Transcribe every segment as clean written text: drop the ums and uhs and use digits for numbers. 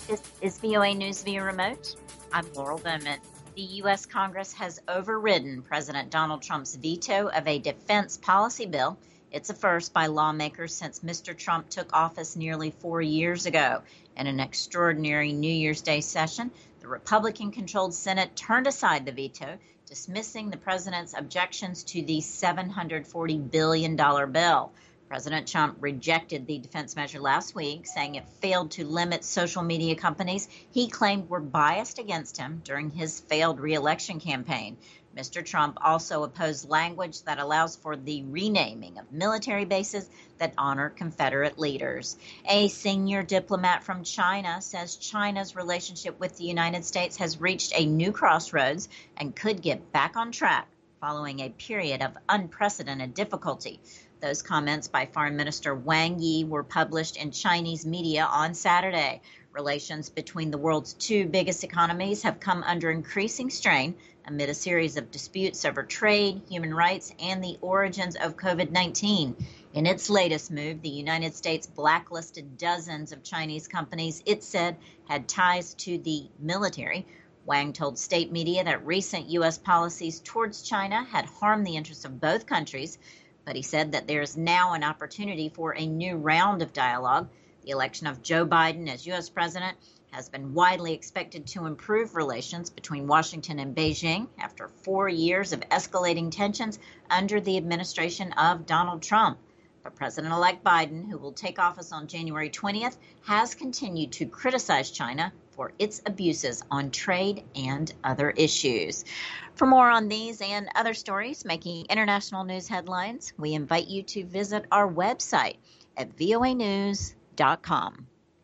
This is VOA News via remote. I'm Laurel Bowman. The U.S. Congress has overridden President Donald Trump's veto of a defense policy bill. It's a first by lawmakers since Mr. Trump took office nearly 4 years ago. In an extraordinary New Year's Day session, the Republican-controlled Senate turned aside the veto, dismissing the president's objections to the $740 billion bill. President Trump rejected the defense measure last week, saying it failed to limit social media companies he claimed were biased against him during his failed re-election campaign. Mr. Trump also opposed language that allows for the renaming of military bases that honor Confederate leaders. A senior diplomat from China says China's relationship with the United States has reached a new crossroads and could get back on track following a period of unprecedented difficulty. Those comments by Foreign Minister Wang Yi were published in Chinese media on Saturday. Relations between the world's two biggest economies have come under increasing strain amid a series of disputes over trade, human rights, and the origins of COVID-19. In its latest move, the United States blacklisted dozens of Chinese companies it said had ties to the military. Wang told state media that recent U.S. policies towards China had harmed the interests of both countries, but he said that there is now an opportunity for a new round of dialogue. The election of Joe Biden as U.S. president has been widely expected to improve relations between Washington and Beijing after 4 years of escalating tensions under the administration of Donald Trump. But President-elect Biden, who will take office on January 20th, has continued to criticize China for its abuses on trade and other issues. For more on these and other stories making international news headlines, we invite you to visit our website at voanews.com.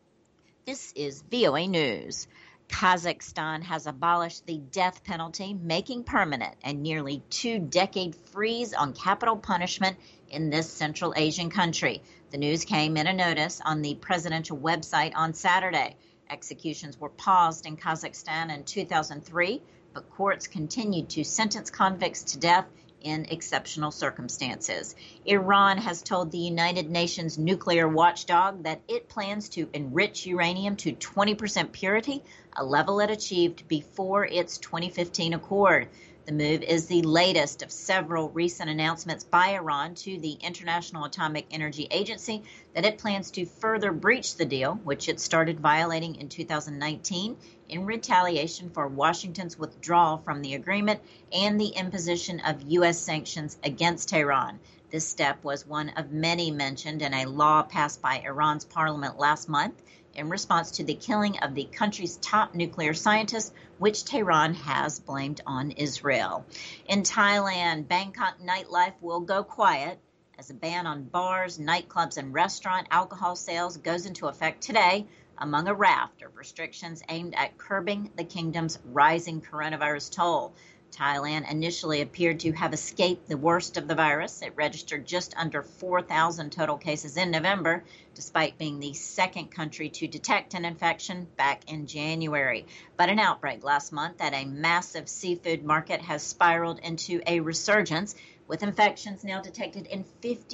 This is VOA News. Kazakhstan has abolished the death penalty, making permanent a nearly 2-decade freeze on capital punishment in this Central Asian country. The news came in a notice on the presidential website on Saturday. Executions were paused in Kazakhstan in 2003, but courts continued to sentence convicts to death in exceptional circumstances. Iran has told the United Nations nuclear watchdog that it plans to enrich uranium to 20% purity, a level it achieved before its 2015 accord. The move is the latest of several recent announcements by Iran to the International Atomic Energy Agency that it plans to further breach the deal, which it started violating in 2019 in retaliation for Washington's withdrawal from the agreement and the imposition of U.S. sanctions against Tehran. This step was one of many mentioned in a law passed by Iran's parliament last month in response to the killing of the country's top nuclear scientist, which Tehran has blamed on Israel. In Thailand, Bangkok nightlife will go quiet as a ban on bars, nightclubs, and restaurant alcohol sales goes into effect today, among a raft of restrictions aimed at curbing the kingdom's rising coronavirus toll. Thailand initially appeared to have escaped the worst of the virus. It registered just under 4,000 total cases in November, despite being the second country to detect an infection back in January. But an outbreak last month at a massive seafood market has spiraled into a resurgence, with infections now detected in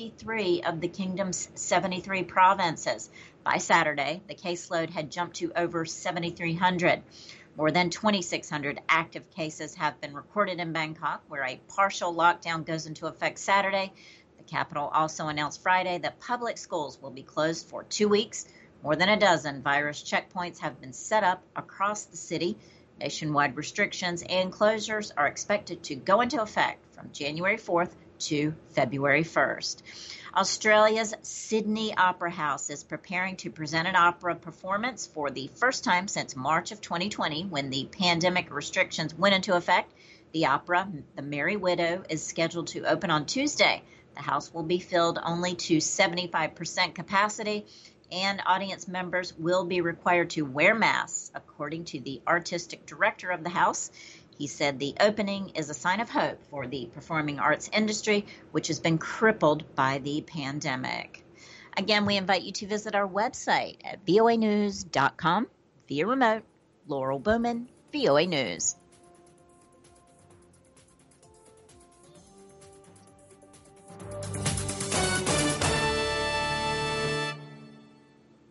53 of the kingdom's 73 provinces. By Saturday, the caseload had jumped to over 7,300. More than 2,600 active cases have been recorded in Bangkok, where a partial lockdown goes into effect Saturday. The capital also announced Friday that public schools will be closed for 2 weeks. More than a dozen virus checkpoints have been set up across the city. Nationwide restrictions and closures are expected to go into effect from January 4th to February 1st. Australia's Sydney Opera House is preparing to present an opera performance for the first time since March of 2020, when the pandemic restrictions went into effect. The opera, The Merry Widow, is scheduled to open on Tuesday. The house will be filled only to 75% capacity, and audience members will be required to wear masks, according to the artistic director of the house. He said the opening is a sign of hope for the performing arts industry, which has been crippled by the pandemic. Again, we invite you to visit our website at voanews.com. Via remote, Laurel Bowman, VOA News.